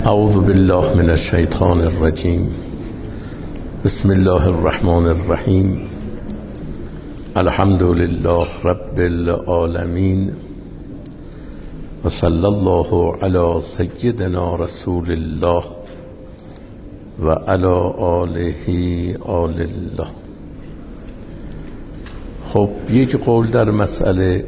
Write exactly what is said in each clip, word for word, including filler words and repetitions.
اعوذ بالله من الشیطان الرجیم. بسم الله الرحمن الرحیم. الحمد لله رب العالمین و صلی الله علی سیدنا رسول الله و علی آله آل الله. خب یک قول در مسئله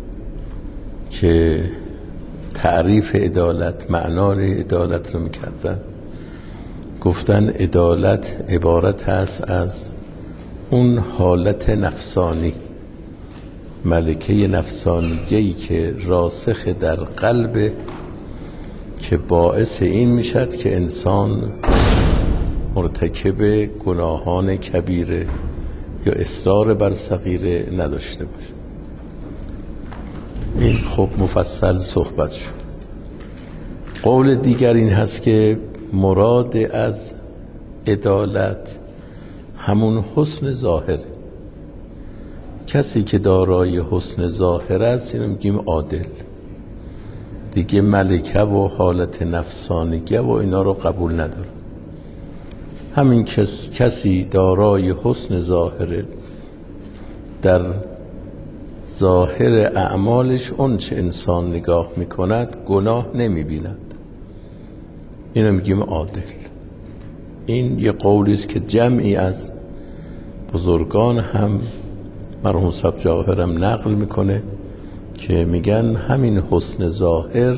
که تعریف عدالت، معنای عدالت رو میکردن، گفتن عدالت عبارت هست از اون حالت نفسانی، ملکه نفسانیه‌ای که راسخ در قلب، که باعث این میشد که انسان مرتکب گناهان کبیره یا اصرار بر صغیره نداشته باشه. این خب مفصل صحبت شد. قول دیگر این هست که مراد از عدالت همون حسن ظاهر. کسی که دارای حسن ظاهر است اینو میگیم عادل. دیگه ملکه و حالت نفسانیه و اینا رو قبول نداره. همین کس کسی دارای حسن ظاهره، در ظاهر اعمالش اون چه انسان نگاه میکند گناه نمیبیند، اینو میگیم عادل. این یه قولی است که جمعی از بزرگان هم مرحوم صاحب جواهرم نقل میکنه که میگن همین حسن ظاهر،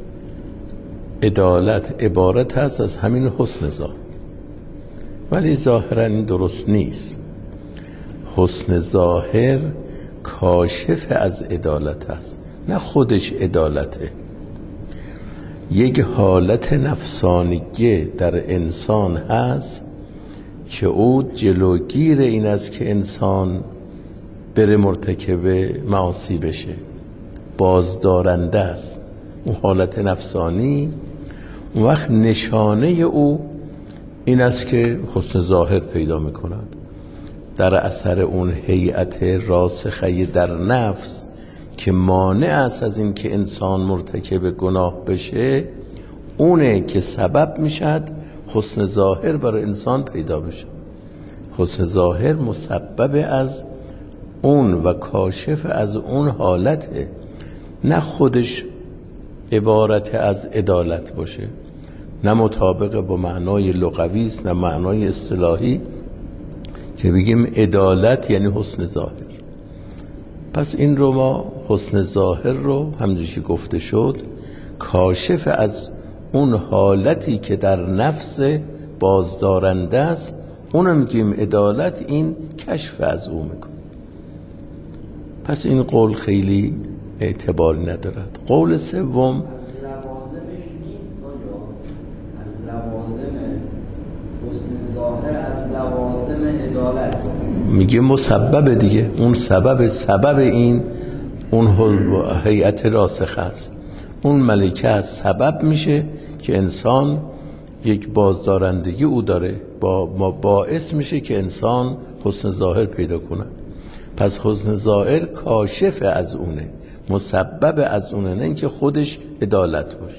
عدالت عبارت هست از همین حسن ظاهر. ولی ظاهرا این درست نیست. حسن ظاهر کاشف از عدالت است، نه خودش عدالته. یک حالت نفسانیه در انسان هست که او جلوگیر این است که انسان بره مرتکب معاصی بشه، بازدارنده است. اون حالت نفسانی اون وقت نشانه او این است که حسن ظاهر پیدا میکند در اثر اون هیئت راسخه در نفس که مانع است از این که انسان مرتکب گناه بشه. اونه که سبب میشد حسن ظاهر برای انسان پیدا بشه. حسن ظاهر مسبب از اون و کاشف از اون حالته، نه خودش عبارت از عدالت باشه، نه مطابق با معنای لغوی است نه معنای اصطلاحی که بگیم عدالت یعنی حسن ظاهر. پس این رو ما حسن ظاهر رو همونجوری گفته شد کاشف از اون حالتی که در نفس بازدارنده است، اونم میگیم عدالت. این کشف از او میکنه. پس این قول خیلی اعتباری ندارد. قول سوم میگه مسبب دیگه. اون سبب سبب این اون هیئت راسخ است. اون ملکه از سبب میشه که انسان یک بازدارندگی او داره، با ما باعث میشه که انسان حسن ظاهر پیدا کند. پس حسن ظاهر کاشف از اونه، مسبب از اونه، نه اینکه خودش عدالت باشه.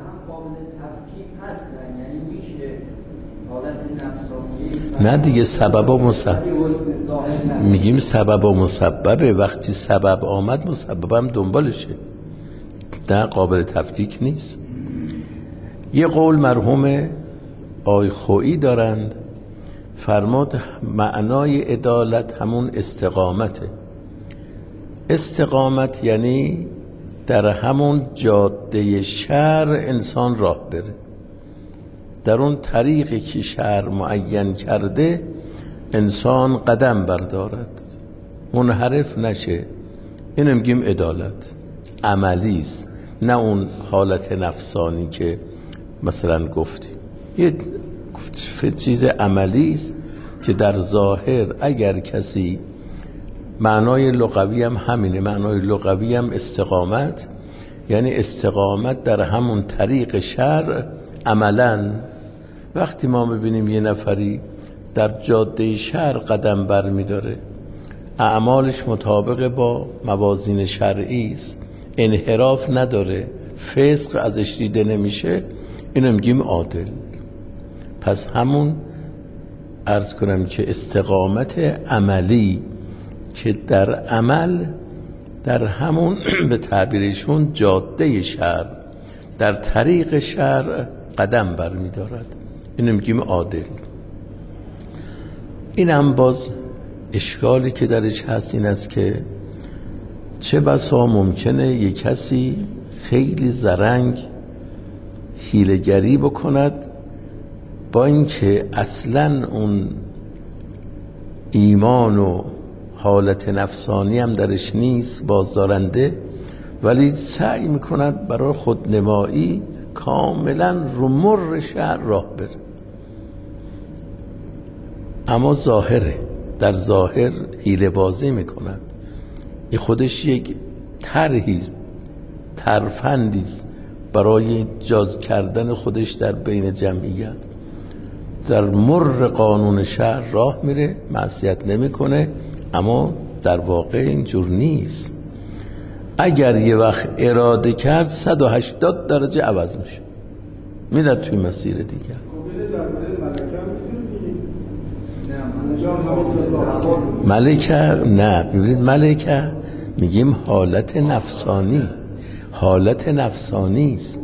نه دیگه سبب و مسبب میگیم، سبب و مسببه. وقتی سبب آمد مسبب هم دنبالشه، نه قابل تفکیک نیست. یه قول مرحوم آی خویی دارند، فرمود معنای عدالت همون استقامته. استقامت یعنی در همون جاده شرع انسان راه بره، در اون طریقی که شرع معین کرده انسان قدم بردارد، منحرف نشه. اینو میگیم عدالت. عملی است، نه اون حالت نفسانی که مثلا گفتی. یه چیز عملی است که در ظاهر اگر کسی، معنای لغوی هم همینه، معنای لغوی هم استقامت یعنی استقامت در همون طریق شرع. عملاً وقتی ما ببینیم یه نفری در جاده شرع قدم بر می داره، اعمالش مطابق با موازین شرعی است، انحراف نداره، فسق ازش دیده نمیشه، اینو میگیم عادل. پس همون عرض کنم که استقامت عملی که در عمل در همون به تعبیرشون جاده شرع، در طریق شرع قدم برمی دارد، اینو میگیم عادل. این هم باز اشکالی که درش هست این است که چه بسا ممکنه یک کسی خیلی زرنگ حیله‌گری بکند، با اینکه اصلا اون ایمان و حالت نفسانی هم درش نیست بازدارنده، ولی سعی میکند برای خودنمایی کاملا رو مر شهر راه بره. اما ظاهره، در ظاهر حیله بازی میکند. این خودش یک طرحیست، ترفندیست برای جاز کردن خودش در بین جمعیت. در مر قانون شهر راه میره، معصیت نمیکنه، اما در واقع اینجور نیست. اگر یه وقت اراده کرد صد و هشتاد درجه عوض میشه، میره توی مسیر دیگر. ملکه نه، ببینید ملکه میگیم حالت نفسانی، حالت نفسانی است.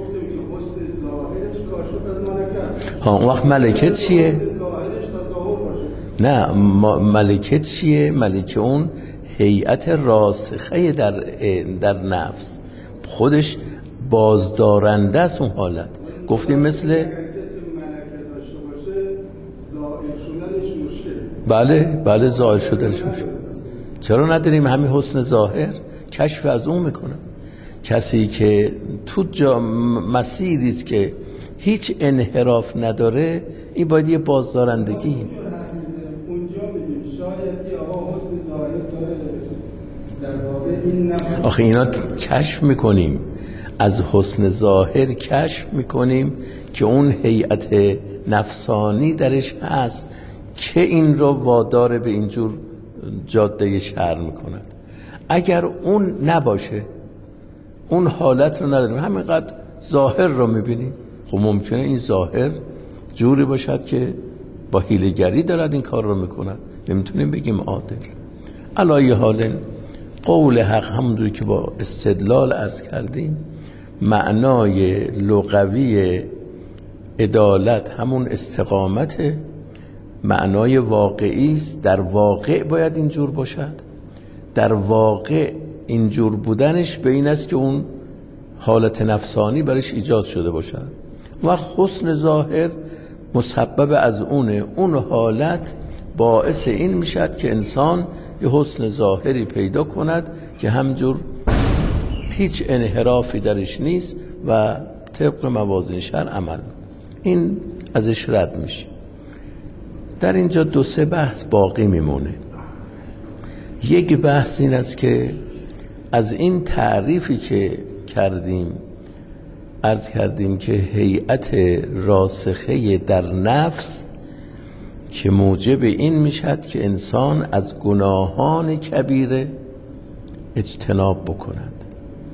ها اون وقت ملکه چیه؟ نه ملکه چیه؟ ملکه اون هیئت راسخه در در نفس، خودش بازدارنده است اون حالت. گفتیم مثل بله بله زائل شدنش مشکل. چرا نداریم همین حسن ظاهر کشف از اون میکنه. کسی که تو جا مسیری است که هیچ انحراف نداره، این باید یه بازدارندگی. اونجا میگیم شاید یه آقا حسن ظاهر داره، در واقع این نفس آخه اینا کشف میکنیم، از حسن ظاهر کشف میکنیم که اون هیئت نفسانی درش هست که این رو وادار به اینجور جاده شهر میکنه. اگر اون نباشه، اون حالت رو نداریم، همینقدر ظاهر رو میبینیم، خب ممکنه این ظاهر جوری باشد که با حیله‌گری دارد این کار رو میکند، نمیتونیم بگیم عادل. علایه حال قول حق همونجوری که با استدلال عرض کردیم، معنای لغوی عدالت همون استقامت، معنای واقعی است، در واقع باید اینجور باشد. در واقع اینجور بودنش به این است که اون حالت نفسانی برش ایجاد شده باشد. وقت حسن ظاهر مسبب از اونه، اون حالت باعث این میشد که انسان یه حسن ظاهری پیدا کند که همجور هیچ انحرافی درش نیست و طبق موازین شرع عمل. این ازش رد میشه. در اینجا دو سه بحث باقی میمونه. یک بحث این است که از این تعریفی که کردیم عرض کردیم که هیئت راسخه در نفس که موجب این میشد که انسان از گناهان کبیره اجتناب بکند،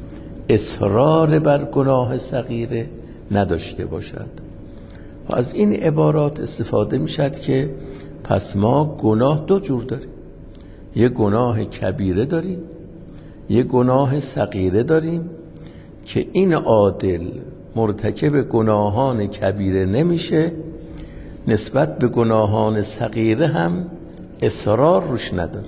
اصرار بر گناه صغیره نداشته باشد. و از این عبارات استفاده میشد که پس ما گناه دو جور داریم، یه گناه کبیره داریم، یه گناه صغیره داریم که این عادل مرتکب گناهان کبیره نمیشه، نسبت به گناهان صغیره هم اصرار روش نداره.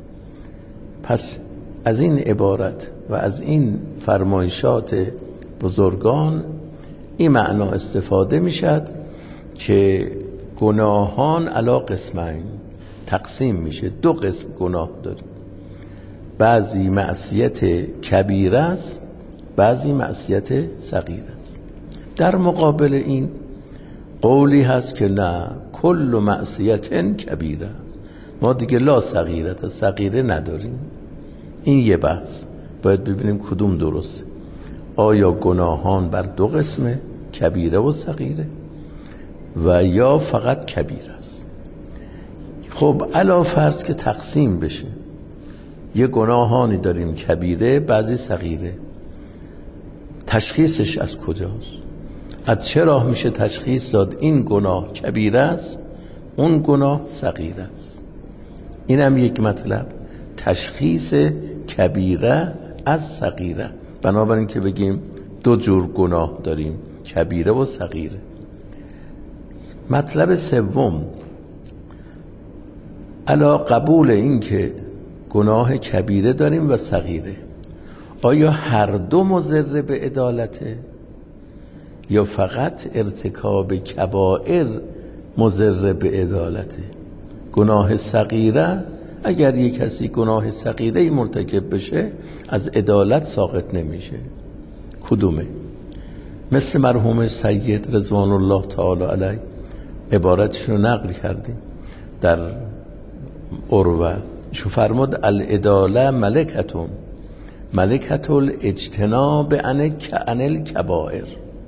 پس از این عبارت و از این فرمایشات بزرگان این معنا استفاده میشد که گناهان علی قسمین تقسیم میشه، دو قسم گناه داریم، بعضی معصیت کبیره است، بعضی معصیت صغیره است. در مقابل این قولی هست که نه، کل معصیت کبیره، ما دیگه لا صغیرت صغیره نداریم. این یه بحث، باید ببینیم کدوم درست. آیا گناهان بر دو قسمه، کبیره و صغیره، و یا فقط کبیره است؟ خب علا فرض که تقسیم بشه، یه گناهانی داریم کبیره، بعضی صغیره، تشخیصش از کجاست؟ از چه راه میشه تشخیص داد این گناه کبیره است، اون گناه صغیره است؟ این هم یک مطلب، تشخیص کبیره از صغیره. بنابراین که بگیم دو جور گناه داریم، کبیره و صغیره. مطلب سوم، علا قبول این که گناه کبیره داریم و صغیره، آیا هر دو مضر به عدالته یا فقط ارتکاب کبائر مضر به عدالته؟ گناه صغیره، اگر یک کسی گناه صغیره مرتکب بشه از عدالت ساقط نمیشه. کدومه؟ مثل مرحوم سید رضوان الله تعالی علیه عبارتش رو نقل کردیم در عروه، شو فرمود العداله ملکتون ملکت الاجتناب عن الکبائر،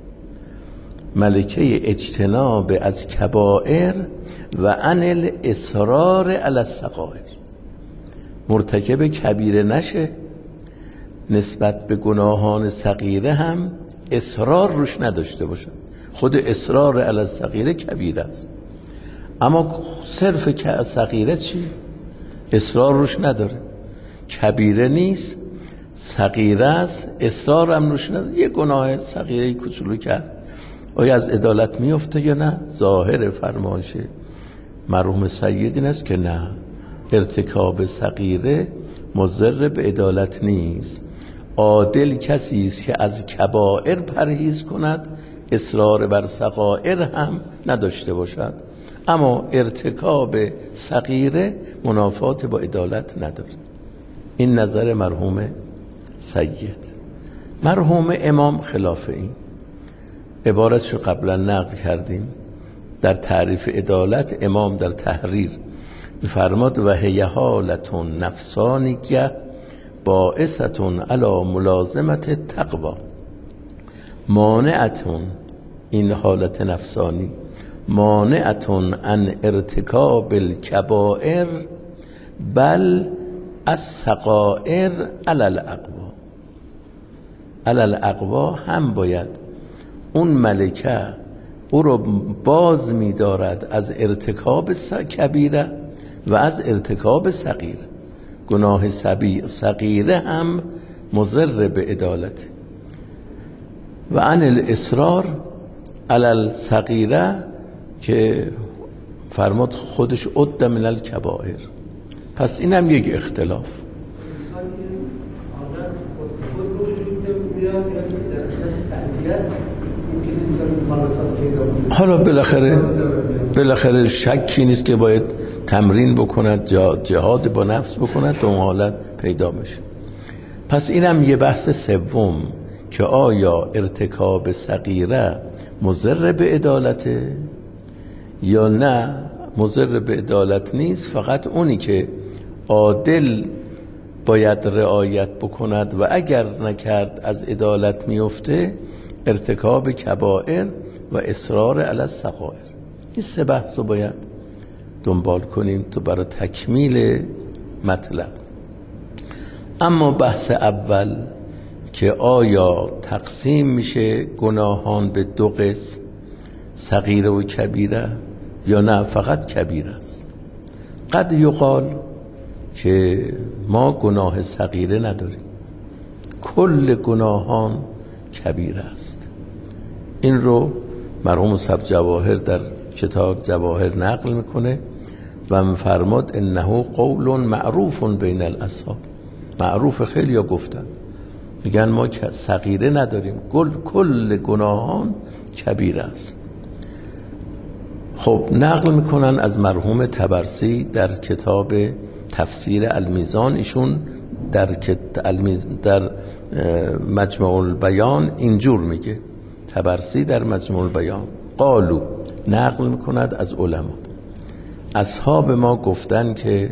ملکه اجتناب از کبائر و عن الاصرار علی الصغائر. مرتکب کبیره نشه، نسبت به گناهان صغیره هم اصرار روش نداشته باشن. خود اصرار علی الصغیره کبیره است، اما صرف صغیره چی؟ اصرار روش نداره، کبیره نیست، صغیره است، اصرار هم روش نداره، یه گناه صغیره کوچولو کرد، آیا از عدالت میفته یا نه؟ ظاهر فرمایش مرحوم سید این است که نه، ارتکاب صغیره مضر به عدالت نیست. عادل کسی است که از کبائر پرهیز کند، اصرار بر صغائر هم نداشته باشد، اما ارتکاب صغیره منافات با عدالت نداره. این نظر مرحوم سید. مرحوم امام خلاف این عبارتش رو قبلا نقل کردیم در تعریف عدالت. امام در تحریر می‌فرماد و هی حالتون نفسانیه باعثتون علی ملازمت تقوا، مانعتون، این حالت نفسانی مانعتون عن ارتکاب الکبائر بل الصغائر علی الاقوا. علی الاقوا هم باید اون ملکه او رو باز می‌دارد از ارتکاب کبیره و از ارتکاب صغیره. گناه صغیره هم مضر به عدالت. و عن الاصرار علی الصغیره که فرمود خودش عد من الکبائر. پس اینم یک اختلاف. حالا بالاخره بالاخره شکی نیست که باید تمرین بکند، جهاد با نفس بکند تا اون حالت پیدا میشه. پس اینم یه بحث سوم که آیا ارتکاب صغیره مضر به عدالته یا نه مضر به عدالت نیست، فقط اونی که عادل باید رعایت بکند و اگر نکرد از عدالت میفته ارتکاب کبائر و اصرار علی الصغائر. این سه بحث رو باید دنبال کنیم تو برای تکمیل مطلب. اما بحث اول که آیا تقسیم میشه گناهان به دو قسم، صغیره و کبیره، یا نه فقط کبیره است. قد یقال که ما گناه صغیره نداریم، کل گناهان کبیره است. این رو مرحوم صاحب جواهر در کتاب جواهر نقل میکنه و میفرماد انه قول معروف بین الاصحاب. معروف، خیلی ها گفتن، میگن ما صغیره نداریم، کل کل گناهان کبیره است. خب نقل میکنن از مرحوم طبرسی در کتاب تفسیر المیزان، ایشون در در مجمع البیان اینجور میگه، طبرسی در مجمع البیان قالو، نقل میکند از علما، اصحاب ما گفتن که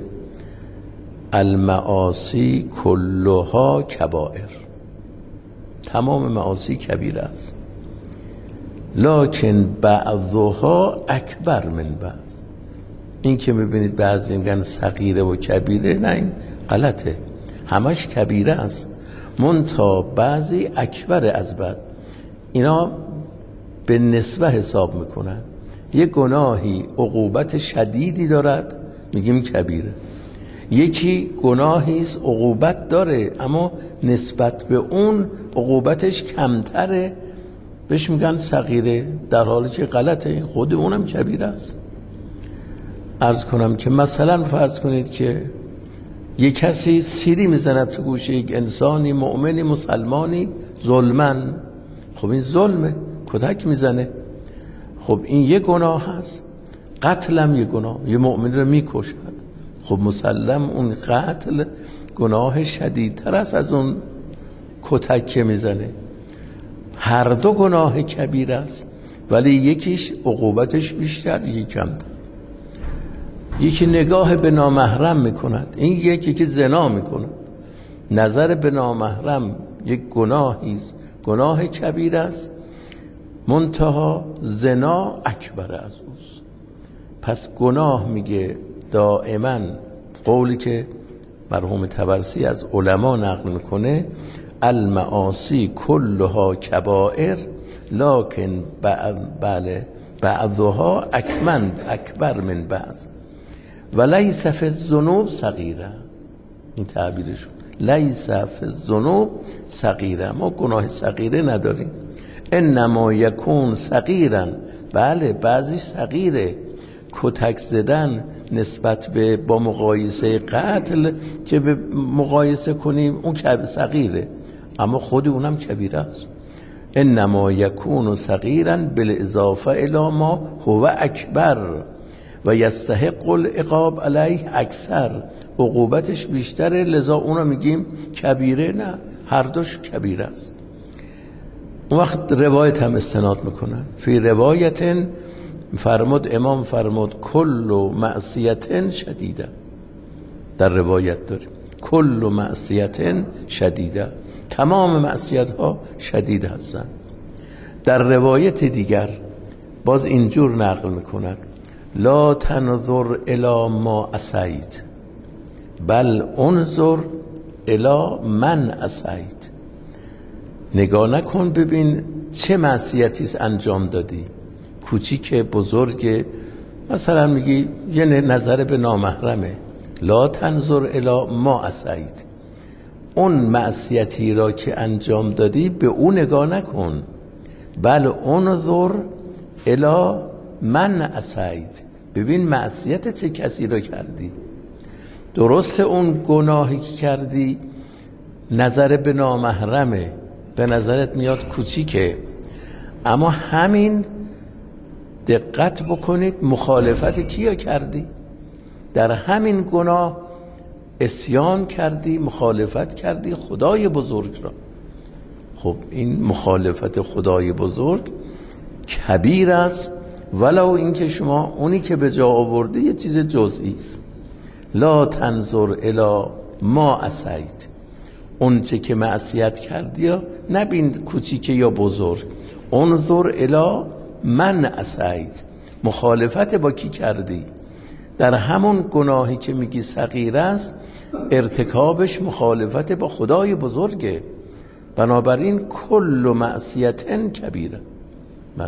المعاصی کلها کبائر، تمام معاصی کبیره است، لکن بعضها اکبر من بعض. این که میبینید بعضی میگن صغیره و کبیره، نه، این غلطه، همش کبیره است، منتها بعضی اکبر از بعض. اینا به نسبه حساب میکنن. یک گناهی عقوبت شدیدی دارد میگیم کبیره، یکی گناهی است عقوبت داره اما نسبت به اون عقوبتش کمتره بهش میگن صغیره، در حالی که غلطه، خود اونم کبیره است. عرض کنم که مثلا فرض کنید که یک کسی سیری میزند تو گوش یک انسانی مؤمنی مسلمانی ظلمن، خب این ظلمه، کتک میزنه، خب این یه گناه هست. قتلم یه گناه، یه مؤمن رو میکشد، خب مسلم اون قتل گناه شدیدتر است از اون کتک که میزنه. هر دو گناه کبیر است ولی یکیش عقوبتش بیشتر، یکی کمتر. یکی نگاه به نامحرم میکند، این یکی که زنا میکند. نظر به نامحرم یک گناهی است، گناه کبیر است، منتها زنا اکبر از اوست. پس گناه میگه دائما، قولی که مرحوم طبرسی از علما نقل میکنه، المعاصی کلها کبائر لکن بله بعضها اکمن اکبر من بعض و لیس فی الذنوب صغیره. این تعبیرشون، لیس فی الذنوب صغیره، ما گناه صغیره نداریم. انما یکون صغیرا، بله بعضی صغیره، کتک زدن نسبت به با مقایسه قتل که به مقایسه کنیم اون کبیر صغیره، اما خود اونم کبیره است. انما یکون صغیرا بالاضافه الی ما هو اکبر و یستحق العقاب علیه اکثر، عقوبتش بیشتره لذا اونو میگیم کبیره. نه، هر دوش کبیره است. اون وقت روایت هم استناد میکنن. فی روایت فرمود امام فرمود کل معصیت شدیده، در روایت داریم کل معصیت شدیده، تمام معصیت ها شدید هستند. در روایت دیگر باز اینجور نقل میکنند لا تنظر الی ما عصیت بل انظر الی من عصیت. نگاه نکن ببین چه معصیتی انجام دادی، کوچیک بزرگ، مثلا میگی یه نظر به نامحرمه، لا تنظر الی ما عصیت، اون معصیتی را که انجام دادی به اون نگاه نکن، بل انظر الی من عصیت، ببین معصیت چه کسی را کردی. درست اون گناهی که کردی نظر به نامحرمه، به نظرت میاد کوچیکه، اما همین دقت بکنید مخالفت کیا کردی؟ در همین گناه عصیان کردی، مخالفت کردی خدای بزرگ را. خب این مخالفت خدای بزرگ کبیر است، ولو اینکه شما اونی که به جا آورده یه چیز جزئی است. لا تنظر الی ما عصیت، اون چه که معصیت کردی یا نبین کوچیکه یا بزرگ، انظر الی من عصیت، مخالفت با کی کردی. در همون گناهی که میگی صغیر است ارتکابش مخالفت با خدای بزرگه، بنابراین کل معصیت کبیره. بله،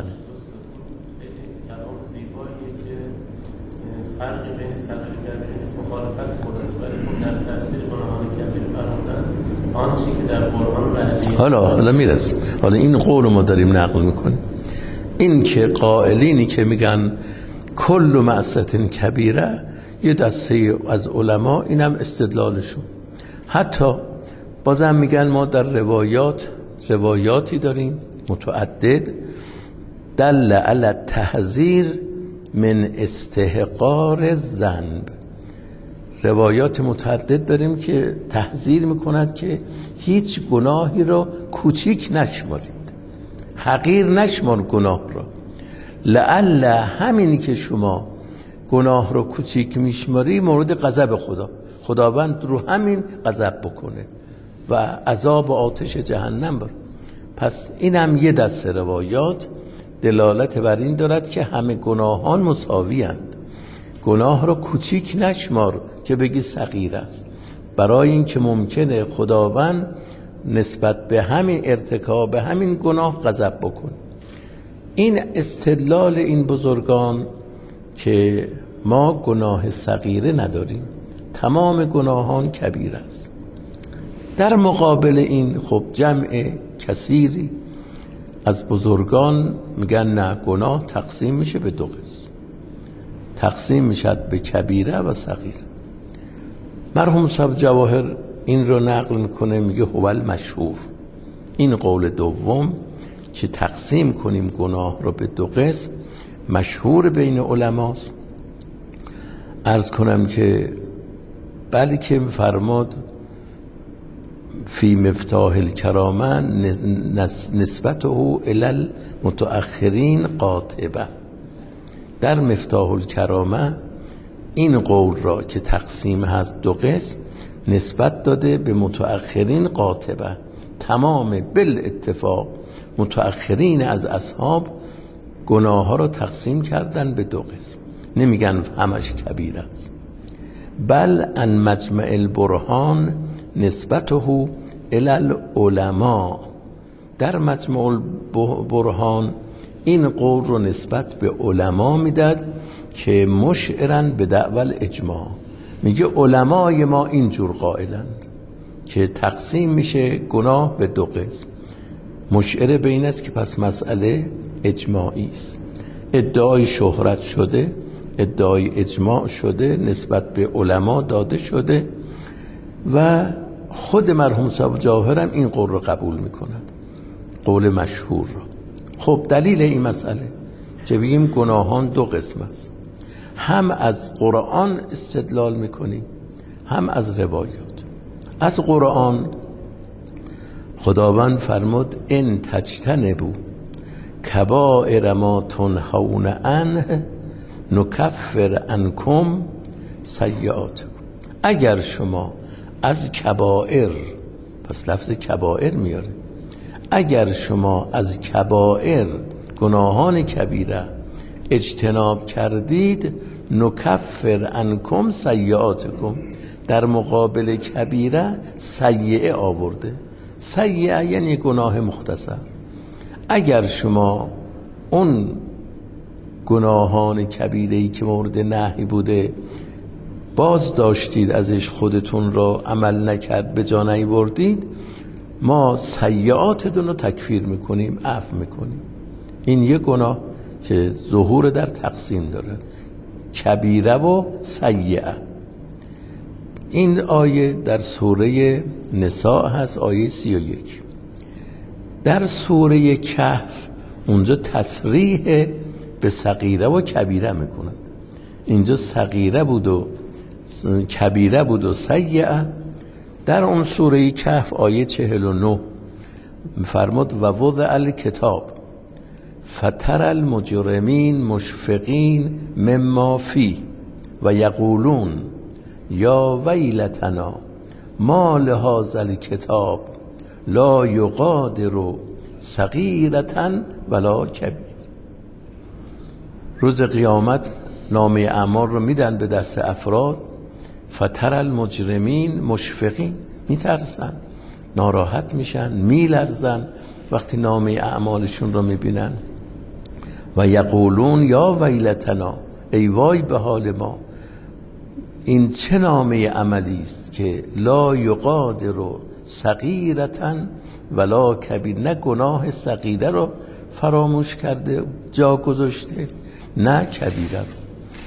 کلام زیباییه که فرقی بین صغیر و کبیر نیست، مخالفت خداست، ولی در تفسیر گناهان کبیر فرمودن آنچه که در قرآن و حدیث. حالا حالا میرسه، حالا این قول ما داریم نقل میکنیم، این که قائلینی که میگن کل معصیت کبیره یه دسته از علما، اینم استدلالشون. حتی بازم میگن ما در روایات روایاتی داریم متعدد دل علی التحذیر من استحقار الذنب، روایات متعدد داریم که تحذیر میکند که هیچ گناهی رو کوچیک نشمارید، حقیر نشمار گناه را، لعل همینی که شما گناه رو کوچیک میشماری مورد غضب خدا، خداوند رو همین غضب بکنه و عذاب و آتش جهنم بر. پس این هم یه دسته روایات دلالت بر این دارد که همه گناهان مساوی اند، گناه رو کوچیک نشمار که بگی صغیر است، برای این که ممکنه خداوند نسبت به همین ارتکاب به همین گناه غضب بکنه. این استدلال این بزرگان که ما گناه صغیره نداریم، تمام گناهان کبیره است. در مقابل این خب جمع کثیری از بزرگان میگن نه، گناه تقسیم میشه به دو قسم، تقسیم میشد به کبیره و صغیره. مرحوم صاحب جواهر این رو نقل میکنه، میگه هو المشهور، این قول دوم که تقسیم کنیم گناه رو به دو قسم مشهور بین علماست. عرض کنم که بلکه فرماد فی مفتاح الکرامه نسبته الی المتأخرین قاطبه، در مفتاح الکرامه این قول را که تقسیم هست دو قسم نسبت داده به متأخرین قاطبه، تمام بالاتفاق متأخرین از اصحاب گناه ها را تقسیم کردن به دو قسم، نمیگن همش کبیر است. بل ان مجمع البرهان نسبته الی العلماء، در مجمع البرهان این قول رو نسبت به علما میداد که مشعرن به دعوی الاجماع، میگه علمای ما اینجور قائلند که تقسیم میشه گناه به دو قسم، مشعر به این است که پس مسئله اجماعی است. ادعای شهرت شده، ادعای اجماع شده، نسبت به علما داده شده و خود مرحوم صاحب جواهر هم این قول رو قبول میکند، قول مشهور را. خب دلیل این مسئله چه بگیم گناهان دو قسم است، هم از قرآن استدلال میکنیم هم از روایات. از قرآن خداوند فرمود ان تجتنبوا کبائر ما تنهون عنه نکفر عنکم سیئاتکم، اگر شما از کبائر، پس لفظ کبائر میاره، اگر شما از کبائر گناهان کبیره اجتناب کردید نکفر عنکم سیئاتکم، در مقابل کبیره سیئه آورده، سیئه یعنی گناه مختصر. اگر شما اون گناهان کبیره‌ای که مورد نهی بوده باز داشتید ازش، خودتون را عمل نکرد به جا نیاوردید، ما سیئاتتون رو تکفیر میکنیم، عفو میکنیم. این یه گناه که ظهور در تقسیم داره، کبیره و سیئه. این آیه در سوره نساء هست، آیه سی و یک. در سوره کهف اونجا تصریح به صغیره و کبیره میکنند، اینجا صغیره بود و کبیره بود و سیئه. در اون سوره کهف آیه چهل و نه فرمود و وضع الکتاب فتر المجرمین مشفقین مما فی و یقولون یا ویلتنا ما لهذا الکتاب لا یغادر صغیرة ولا کبیر. روز قیامت نامه اعمال رو میدن به دست افراد، فتر المجرمین مشفقین، میترسن، ناراحت میشن، میلرزن وقتی نامه اعمالشون رو میبینن. و یقولون یا ویلتنا، ای وای به حال ما، این چه نامه عملی است که لا یغادر صغیرة ولا کبیر، نه گناه صغیره رو فراموش کرده جا گذاشته نه کبیره رو،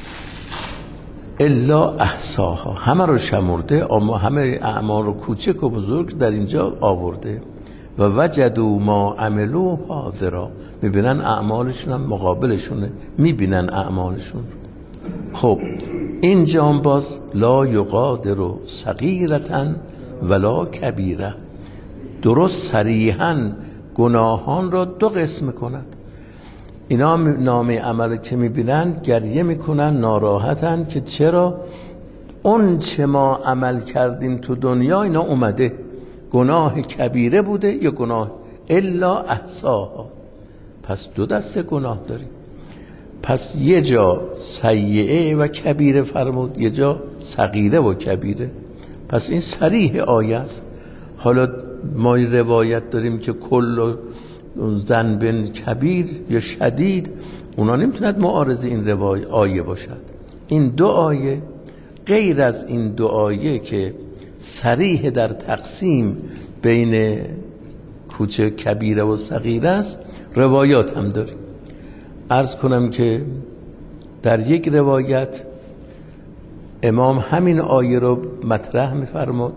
الا احصاها، همه رو شمرده، اما همه اعمال رو کوچک و بزرگ در اینجا آورده. و وجدوا ما عملوا حاضرا، میبینن اعمالشون هم مقابلشونه، میبینن اعمالشون رو. خب اینجا باز لا یغادر صغیرة ولا کبیره، درست صریحاً گناهان را دو قسم میکند. اینا نامه عمل که میبینن گریه میکنن، ناراحتن که چرا اون چه ما عمل کردیم تو دنیا اینا اومده، گناه کبیره بوده یا گناه الا احصاها. پس دو دسته گناه داریم، پس یه جا سیئه و کبیره فرمود، یه جا صغیره و کبیره. پس این صریح آیه است. حالا ما روایت داریم که کل ذنب کبیر یا شدید، اونا نمیتوند معارض این روای آیه باشد. این دو آیه غیر از این دو آیه که صریح در تقسیم بین کوچه کبیره و صغیره است، روایات هم داریم. عرض کنم که در یک روایت امام همین آیه رو مطرح می‌فرماد.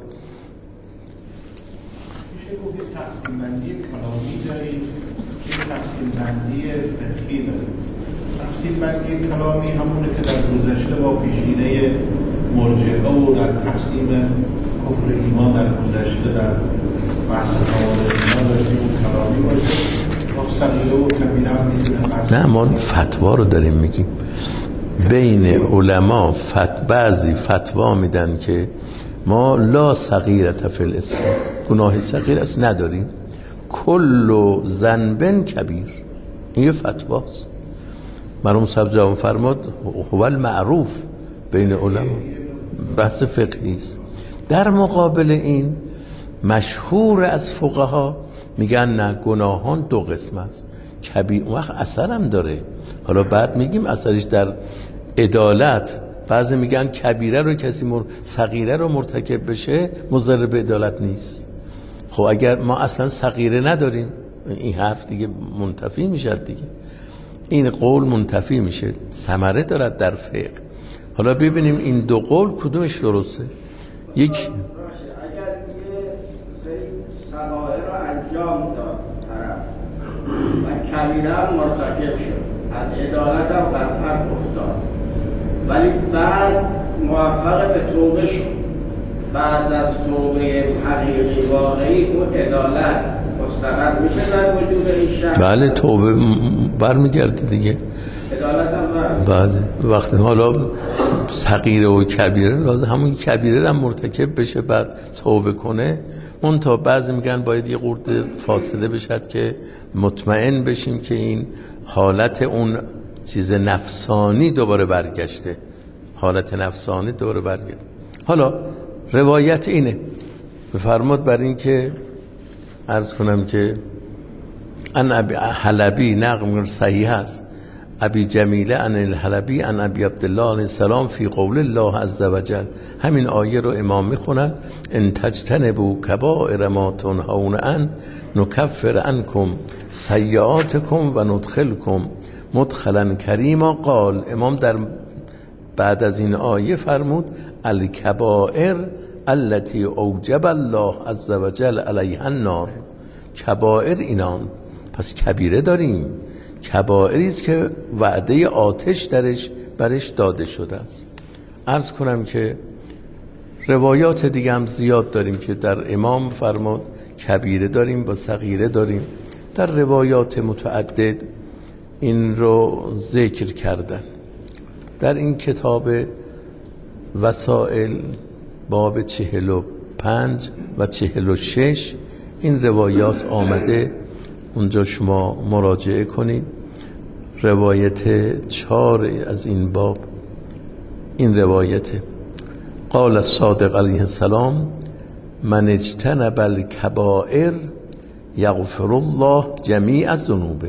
میشه گفت تقسیم بندی کلامی داریم، یک تقسیم بندی فقهی داریم. تقسیم بندی کلامی همونه که در گذشته با پیشینه مرجئه و در تقسیم کفر ایمان در گذشته در بحث قواعد ایمان داشتیم و کلامی باشه. صغیره و کبیره هم میتونه. نه، ما فتوا رو داریم میگیم. بین علما فت بعضی فتوا میدن که ما لا صغیره فی الاسلام، گناه صغیر است نداریم، کل ذنب کبیر. این یه فتواست. مرحوم سبزی فرماد هو المعروف بین علما، بحث فقهی است. در مقابل این مشهور از فقها میگن نه، گناهان دو قسم است، کبیر اون وقت اثر هم داره. حالا بعد میگیم اثرش در عدالت. بعضی میگن کبیره رو کسی مر... صغیره رو مرتکب بشه مضر به عدالت نیست. خب اگر ما اصلا صغیره نداریم، این حرف دیگه منتفی میشه دیگه، این قول منتفی میشه، ثمره دارد در فقه. حالا ببینیم این دو قول کدومش درسته. یک اگر یه سری صغائر رو انجام داد طرف و کبیره هم مرتکب شد، از عدالت هم قطعا افتاد، ولی بعد موفق به توبه شد، بعد از توبه حقیقی واقعی اون عدالت مستقر میشه در وجود این شخص. بله، توبه برمیگرده دیگه، عدالت هم بله. وقتی حالا صغیره و کبیره، لازم همون کبیره هم مرتکب بشه بعد توبه کنه. اون تا بعضی میگن باید یه خورده فاصله بشد که مطمئن بشیم که این حالت اون چیز نفسانی دوباره برگشته، حالت نفسانی دوباره برگشته. حالا روایت اینه، بفرماد بر این که عرض کنم که ان ابی حلبی نقل صحیح است، ابی جمیله ان الحلبی ان ابی عبدالله علیه السلام فی قول الله عز وجل. همین آیه رو امام میخونن، ان تجتنبوا کبائر ما تنهون عنه نکفر عنکم سیئاتکم و ندخلکم مدخلا کریما. قال امام در بعد از این آیه فرمود الکبائر التي اوجب الله عز وجل علیها النار. کبائر اینان، پس کبیره داریم، کبائری است که وعده آتش درش برش داده شده است. عرض کنم که روایات دیگه هم زیاد داریم که در امام فرمود کبیره داریم و صغیره داریم، در روایات متعدد این رو ذکر کردن. در این کتاب وسائل باب چهل و پنج و چهل و شش این روایات آمده، اونجا شما مراجعه کنید. روایت چهار از این باب این روایت قال الصادق علیه السلام من اجتنب الکبائر یغفر الله جمیع الذنوب.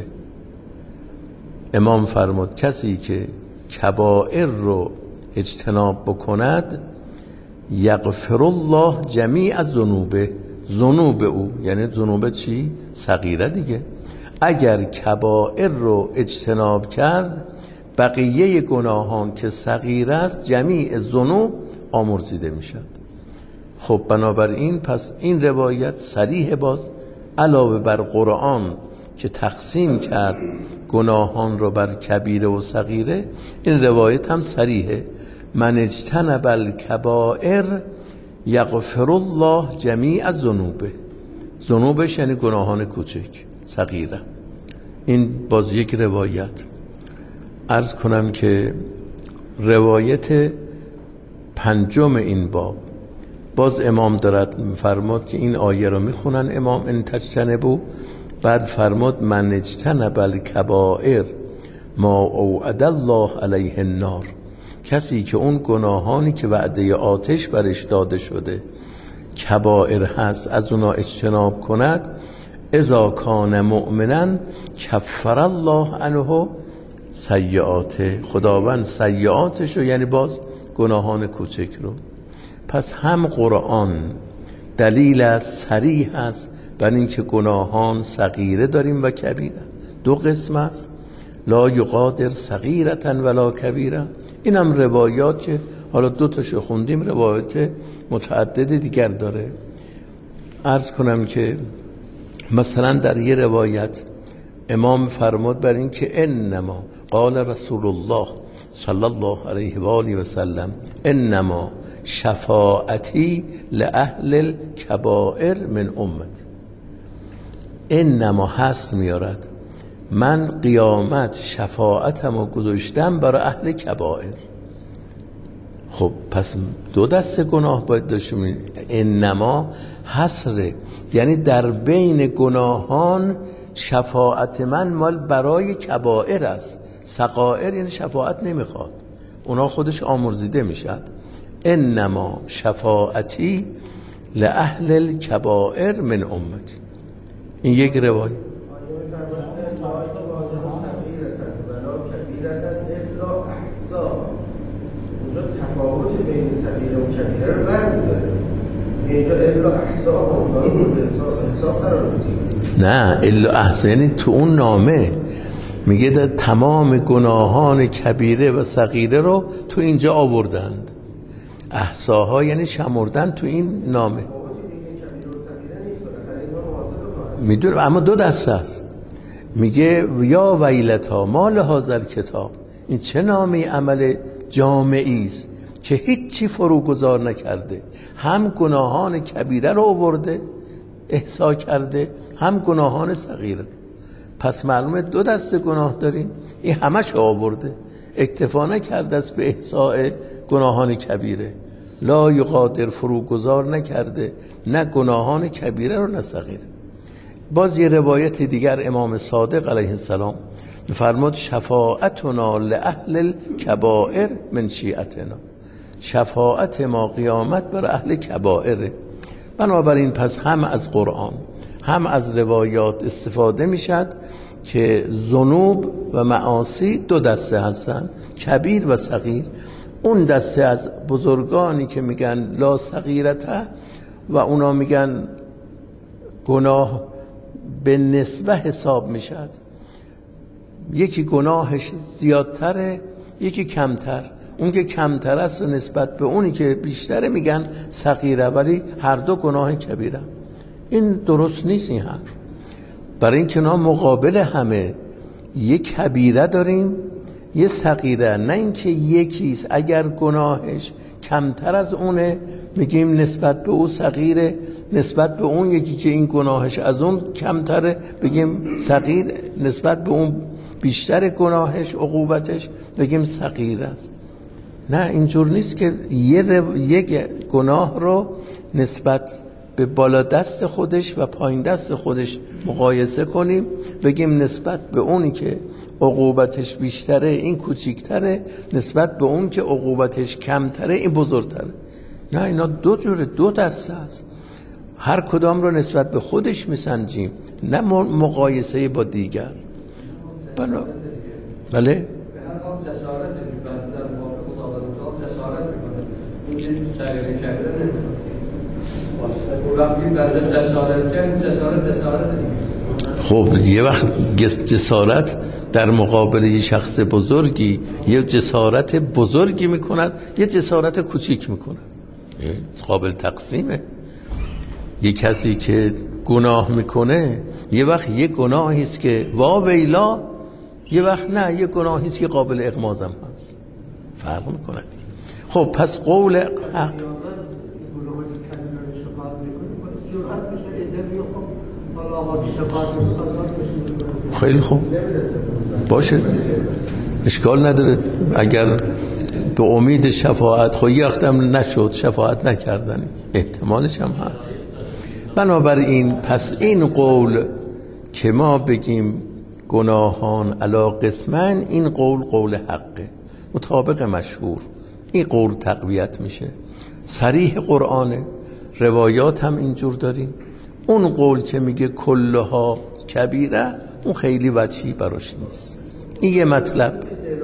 امام فرمود کسی که کبائر رو اجتناب بکند یغفر الله جمیع الذنوب، ذنوب او یعنی ذنوب چی؟ صغیره دیگه. اگر کبائر رو اجتناب کرد بقیه گناهان که صغیره است جمیع ذنوب آمرزیده میشد. خب بنابراین پس این روایت صریح، باز علاوه بر قرآن که تقسیم کرد گناهان رو بر کبیره و صغیره، این روایت هم صریحه من اجتنب الکبائر یغفر الله جمیع الذنوب. ذنوبش یعنی گناهان کوچک صغیره. این باز یک روایت. عرض کنم که روایت پنجم این باب باز امام دارد فرمود که این آیه رو میخونن امام ان تجتنبوا، بعد فرمود من اجتنب الکبائر ما اوعد الله علیه النار. کسی که اون گناهانی که وعده آتش برش داده شده کبائر هست از اونا اجتناب کند، اذا کان مؤمنا کفر الله عنه سیئاته، خداوند سیئاتش رو یعنی باز گناهان کوچک رو. پس هم قرآن دلیل صریح است بر اینکه گناهان صغیره داریم و کبیره. دو قسم است، لا یقادر صغیرة ولا کبیره. اینم روایات که حالا دو تاشو خوندیم، روایات متعدد دیگر داره. عرض کنم که مثلا در یه روایت امام فرمود بر این که انما قال رسول الله صلی الله علیه و آله و سلم انما شفاعتی لأهل الکبائر من امت. انما هست میارد، من قیامت شفاعتمو گذاشتم برای اهل کبائر. خب پس دو دست گناه باید داشتیم. انما حصره، یعنی در بین گناهان شفاعت من مال برای کبائر است. صغائر یعنی شفاعت نمیخواد، اونا خودش آمرزیده میشد. انما شفاعتی لأهل الکبائر من امتی. این یک روایت. تفاوت بین صغیر و کبیره رو برمی‌داره. اینجا الا احسا هم حساب قرار می‌گیره. نه الا احسا یعنی تو اون نامه میگه در تمام گناهان کبیره و صغیره رو تو اینجا آوردند. احساها یعنی شمردن تو این نامه. میدونم اما دو دسته است. میگه یا ویلتا مال هذا الکتاب، این چه نامی عمل جامعی است که هیچی فروگذار نکرده، هم گناهان کبیره رو آورده احصا کرده، هم گناهان صغیره. پس معلومه دو دسته گناه داریم، این همش آورده، اکتفا نکرده است به احصاء گناهان کبیره. لا یقادر فروگذار نکرده، نه گناهان کبیره رو نه صغیره. باز یه روایت دیگر امام صادق علیه السلام فرمود شفاعتنا لأهل الکبائر من شیعتنا، شفاعت ما قیامت بر اهل کبائره. بنابراین پس هم از قرآن هم از روایات استفاده میشد که ذنوب و معاصی دو دسته هستن، کبیر و صغیر. اون دسته از بزرگانی که میگن لا صغیرته و اونا میگن گناه به نسبه حساب میشد، یکی گناهش زیادتره یکی کمتر. اون که کمتر است و نسبت به اونی که بیشتره میگن صغیره، ولی هر دو گناه کبیره. این درست نیست این حرف. برای این که نا مقابل همه یک کبیره داریم یه صغیره، نه اینکه یکیست اگر گناهش کمتر از اونه میگیم نسبت به او صغیره، نسبت به اون یکی که این گناهش از اون کمتره بگیم صغیر، نسبت به اون بیشتر گناهش عقوبتش بگیم صغیر است. نه اینجور نیست که یه رو... یک گناه رو نسبت به بالا دست خودش و پایین دست خودش مقایسه کنیم بگیم نسبت به اونی که عقوبتش بیشتره این کوچیکتره، نسبت به اون که عقوبتش کمتره این بزرگتره. نه اینا دو جوره، دو دسته است. هر کدام رو نسبت به خودش میسنجیم، نه مقایسه با دیگر. بله بله به هر حال جسارت می‌کنه، در موافق مطابقت جسارت می‌کنه. این سریع کرده وقتی برای جسارت کرد جسارت جسارت خب یه وقت جسارت در مقابل یه شخص بزرگی یه جسارت بزرگی میکند، یه جسارت کوچیک میکند، قابل تقسیمه. یه کسی که گناه میکنه یه وقت یه گناهی است که وا ویلا، یه وقت نه یه گناهی است که قابل اغماز هم هست، فرق میکند. خب پس قول حق خیلی خوب باشه، اشکال نداره. اگر به امید شفاعت خب یه وقتم نشد شفاعت نکردن احتمالش هم هست. بنابراین پس این قول که ما بگیم گناهان علی قسمن، این قول قول حقه مطابق مشهور، این قول تقویت میشه. صریح قرآنه، روایات هم اینجور داریم. اون قول که میگه کلها کبیره اون خیلی وجهی براش نیست. این یه مطلب.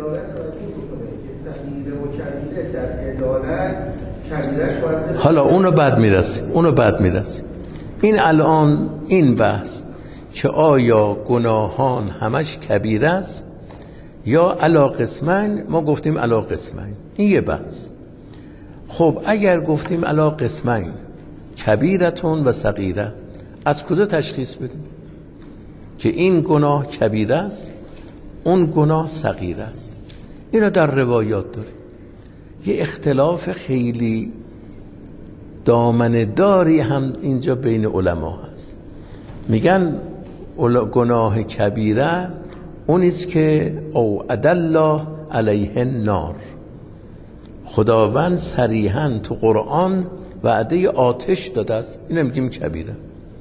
حالا اونو بعد میرسیم اونو بعد میرسیم این الان این بحث که آیا گناهان همش کبیره است یا علا قسمین، ما گفتیم علا قسمین، این یه بحث. خب اگر گفتیم علا قسمین کبیرتون و صغیره، از کجا تشخیص بدیم که این گناه کبیره است اون گناه صغیره است؟ اینا در روایات داریم. یه اختلاف خیلی دامنه‌داری هم اینجا بین علما هست. میگن گناه کبیره اونیست که او ادالله علیه النار، خداوند صریحاً تو قرآن وعده آتش داده است، اینو میگیم کبیره.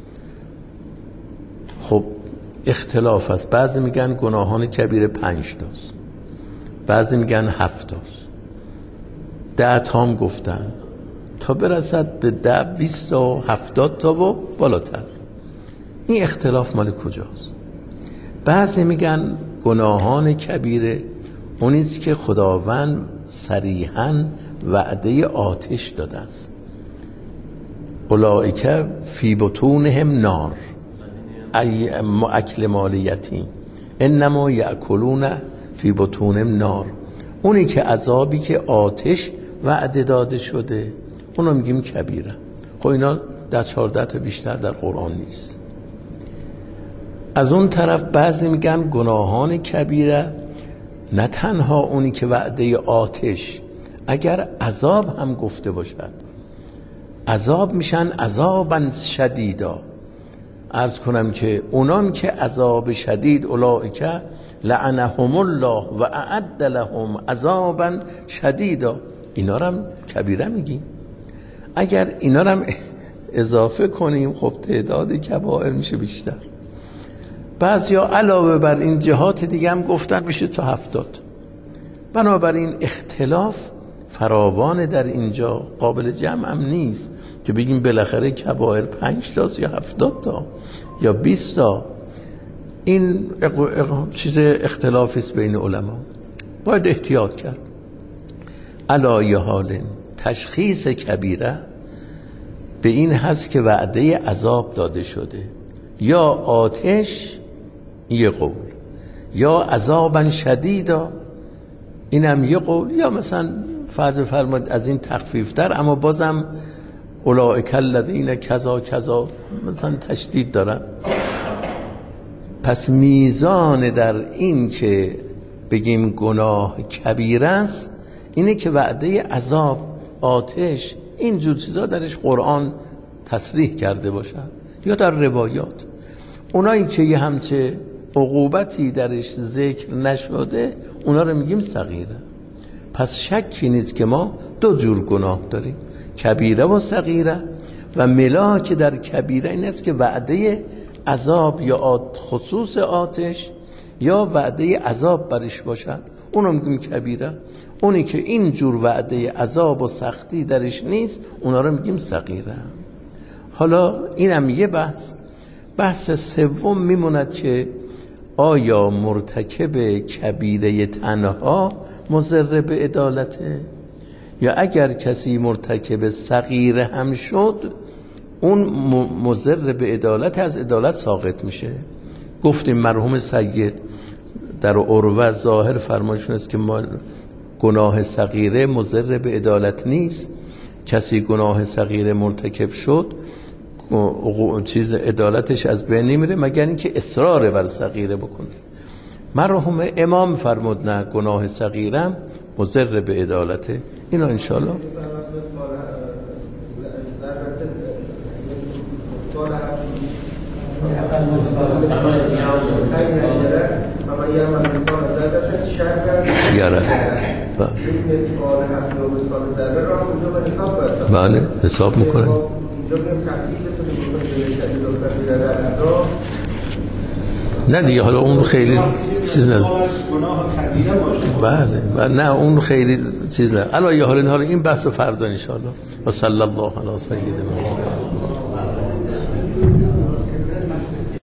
خب اختلاف است، بعضی میگن گناهان کبیره پنج تاست، بعضی میگن هفت تاست، ده تا هم گفتن تا برسد به ده بیست تا هفتاد تا و بالاتر. این اختلاف مال کجاست؟ بعضی میگن گناهان کبیره اونیست که خداوند صریحاً وعده آتش داده است، اولئک فی بطونهم نار ای اکل مال یتیم انما یأکلون فی بطونهم نار. اونی که عذابی که آتش وعده داده شده اونو میگیم کبیره. خب اینا در چهارده تا بیشتر در قرآن نیست. از اون طرف بعضی میگن گناهان کبیره نه تنها اونی که وعده آتش، اگر عذاب هم گفته باشد عذاب میشن عذابا شدیدا. عرض کنم که اونان که عذاب شدید اولئک لعنهم الله و اعد لهم عذابا شدیدا، اینا رو هم کبیره میگیم. اگر اینا رو هم اضافه کنیم خب تعداد کبائر میشه بیشتر. بعضیا علاوه بر این جهات دیگه هم گفتن میشه تا هفتاد. بنابراین اختلاف فراوان در اینجا، قابل جمع هم نیست که بگیم بالاخره کبائر پنج تاست یا هفتاد تا یا بیست تا. این اق... اق... چیز اختلافی است بین علما، باید احتیاط کرد. علی حال تشخیص کبیره به این هست که وعده عذاب داده شده، یا آتش یه قول، یا عذابا شدیدا اینم یه قول، یا مثلا فرض فرمایید از این تخفیفتر اما بازم اولئک الذین کذا کذا مثلا تشدید دارن. پس میزان در این که بگیم گناه کبیره است اینه که وعده عذاب، آتش، این جور چیزا درش قرآن تصریح کرده باشد یا در روایات. اونایی که یه همچه عقوبتی درش ذکر نشده اونا رو میگیم صغیره. پس شکی نیست که ما دو جور گناه داریم، کبیره و صغیره، و ملاک در کبیره این است که وعده عذاب یا خصوص آتش یا وعده عذاب برش باشد، اونو میگیم کبیره. اونی که این جور وعده عذاب و سختی درش نیست اونا رو میگیم صغیره. حالا اینم یه بحث. بحث سوم میموند که آیا مرتکب کبیره تنها مضر به عدالته، یا اگر کسی مرتکب صغیره هم شد اون مضر به عدالت، از عدالت ساقط میشه. گفتیم مرحوم سید در عروه ظاهر فرمایشون است که ما گناه صغیره مضر به عدالت نیست، کسی گناه صغیره مرتکب شد چیز عدالتش از بین نمیره مگر اینکه اصرار بر صغیره بکنه. مرحوم امام فرمود نه، گناه صغیره مضر به عدالته. اینا انشالله یاره بله حساب میکنه. نه دیگه حالا اون خیلی چیز نه، بله بله نه اون خیلی چیز نه. الان یه حال این حال این بحث فردا ان شاء الله. و صلی الله علی سیدنا